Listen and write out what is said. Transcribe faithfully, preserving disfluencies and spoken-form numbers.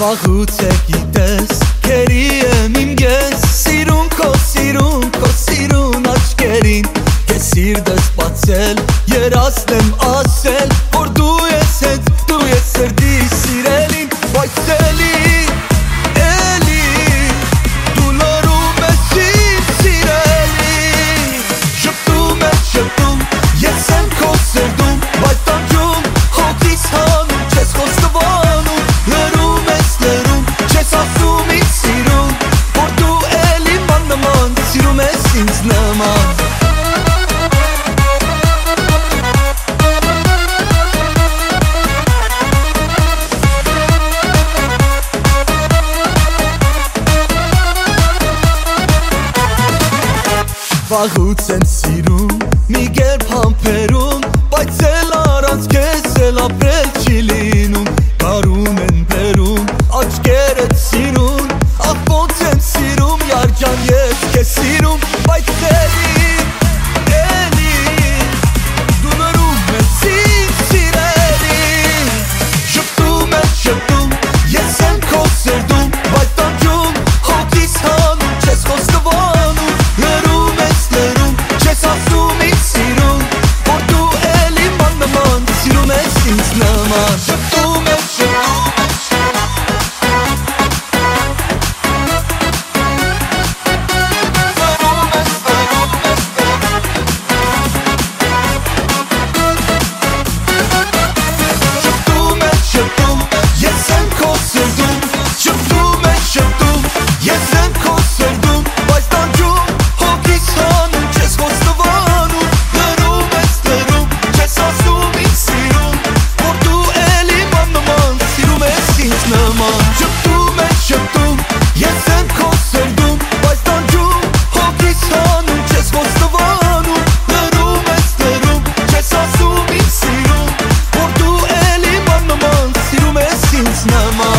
Վաղուց է գիտես, կերի եմ իմ ես, սիրուն քո, սիրուն քո, սիրուն աչքերին, կես սիրտս բացել, երազնեմ ասել, որ դու ես հենց, դու ես սրտի սիրելին, բայց էլի, էլի, դու լռում ես ինձ սիրելի, շպտում ես շպտում, ես եմ քո սրտում, բայց տանջում, հոգիս հանում, չես խոստովանում, լռում ես լռում, չես ասում ինձ սիրում, որ դու էլի ման նման, սիրում ես ինձ նման Վաղուց եմ սիրում, մի գերբ համբերում, բայց էլ առանց քեզ էլ ապրել չի լինում, կարում են բերում, աչքերդ սիրուն, ախ ոնց եմ սիրում, յարջան ես քեզ սիրում, բայց էլի, էլի, դու լռում ես ինձ սիրելի, շպտում ես շպտում, ես եմ քո սրտում, բայց տանջում, հոգիս հանում, չես խոստովանում, լռում Չես ասում ինձ սիրում, որ դու էլի ման նման, սիրում ես ինձ նման Շպտում ես, շպտում ես Լռում ես, լռում ես Շպտում ես, շպտում, ես եմ քո սրտում Շպտում ես, շպտում, ես եմ քո սրտում Բայց տանջում, հոգիս հանում, չես խոստովանում Լռում ես, լռում, չես ասում ինձ սիրում Որ դու էլի ման նման, սիրում ես ինձ նման Շպտում ես, շպտում, ես եմ քո սրտում Բայց տանջում, հոգիս հանում, չես խոստովանում Լռում ես, լռում, չես ասում ինձ սիրում Որ դու էլի ման նման, սիրում ես ինձ նման